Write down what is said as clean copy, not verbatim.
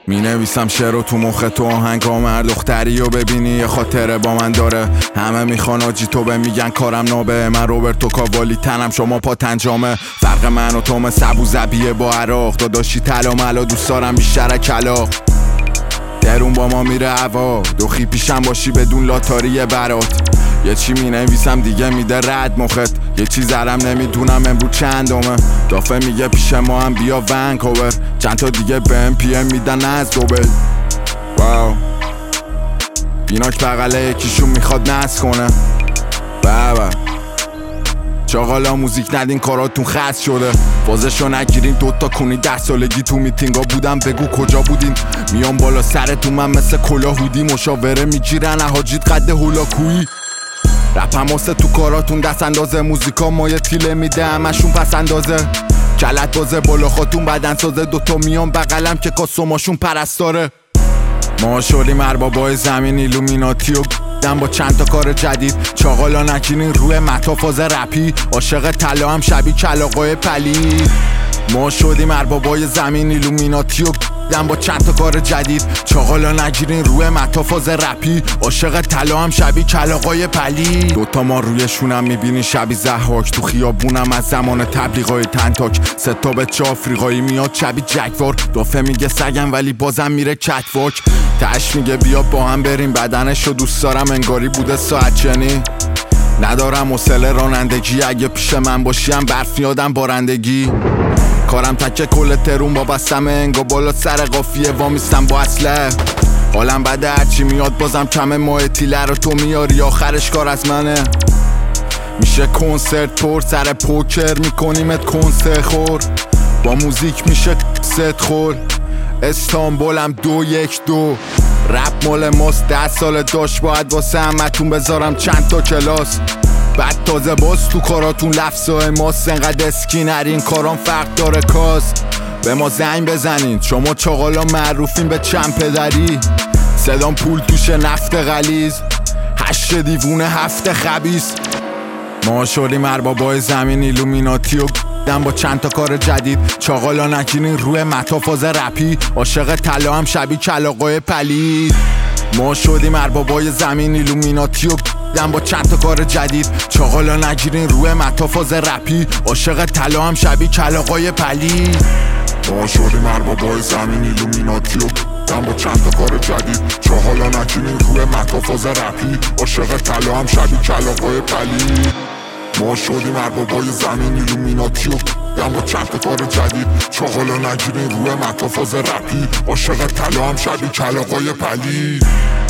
می نویسم شعر و تو مخ تو آهنگام هر دختری رو ببینی یه خاطره با من داره. همه میخوان آجی تو به میگن کارم نابه، من روبرتو کاوالی تنم شما پاتنجامه. فرق من و تو مثل ابوظبیه با عراق، داداشی طلا ملا دوست دارم بیشتر کلاق. درون با ما میره هوا، دوخی پیشم باشی بدون لاتاری برات. یه چی می نویسم دیگه میده رد مخت، یه چی زرم نمیدونم امرو چندمه. دافه میگه پیش ما هم بیا ونکوور، چند تا دیگه بهم پی ام میدن از دوبل. واو بیناک بغله یکیشون میخواد نصب کنه. بابا چاقالا موزیک ندین کاراتون خست شده، بازشو نگیرین دوتا کنی 10 سالگی تو میتینگا بودم بگو کجا بودین. میام بالا سرتون من مثل کلاهودی، مشاوره میگیرن احاجید قد هولاکویی. رپم واسه تو کاراتون دست اندازه، موزیکا ما یه تیله میده همشون پس اندازه. کلت بازه بالا خاتون بدن سازه، دوتا میان بغلم که کاسوماشون پرستاره. ما شدیم اربابای زمین ایلومیناتی و دم با چند تا کار جدید. چاقالا نکینین روی متافاز رپی، عاشق طلا هم شبیه کلاغای پلی. ما شدیم اربابای زمین ایلومیناتی و دم با چند تا کار جدید. چاقالا نگیرین روی متافاز رپی، عاشق طلا هم شبیه کلاغای پلی. دوتا ما رویشونم میبینی شبیه ضحاک، تو خیابونم از زمان تبلیغای تنتاک. ستا بچه آفریقایی میاد شبیه جگوار، دافه میگه سگم ولی بازم میره کتواک. تش میگه بیا با هم بریم، بدنشو دوست دارم انگاری بوده ساعت چنی. ندارم حوصله رانندگی، اگه پیش من باشیم برف یادم بارندگی. کارم تکه کل ترون با بستم انگا بالا سر قافیه وامیستم با اسلحه. حالم بده هرچی میاد بازم کمه، ماه تیله رو تو میاری آخرش کار از منه. میشه کنسرت پر سر پوکر میکنیمت کنسرت خور، با موزیک میشه ست خور. استانبولم 212 رپ مال ماست، 10 سال داشت باید واسه همتون بذارم چند تا کلاس. بعد تازه باز تو کاراتون لفظای ماست، انقدر اسکینرین کارام فرق داره کاز. به ما زنگ بزنین شما چاقالا معروفین به چند پدری. صدام پول توشه نفت غلیظ، 8 دیوونه 7 خبیث. ما شدیم اربابای زمین ایلومیناتی و دم با چند تا کار جدید. چاقالا نکینین روی متافاز رپی، عاشق طلا هم شبیه کلاغای پلید. ما شدیم اربابای زمین ایلومیناتی و دم با چند تا کار جدید. چاقالا نگیرین روی متافاز رپی، عاشق طلا هم شبیه کلاغای پلید. ما شدیم اربابای زمین ایلومیناتی و دم با چند تا کار جدید. چاقالا نگیرین روی متافاز رپی، عاشق طلا هم شبیه کلاغای پلید. ما شدیم اربابای زمین ایلومیناتی و دم با چند تا کار جدید. چاقالا نگیرین روی متافاز رپی، عاشق طلا هم شبیه کلاغای پلید.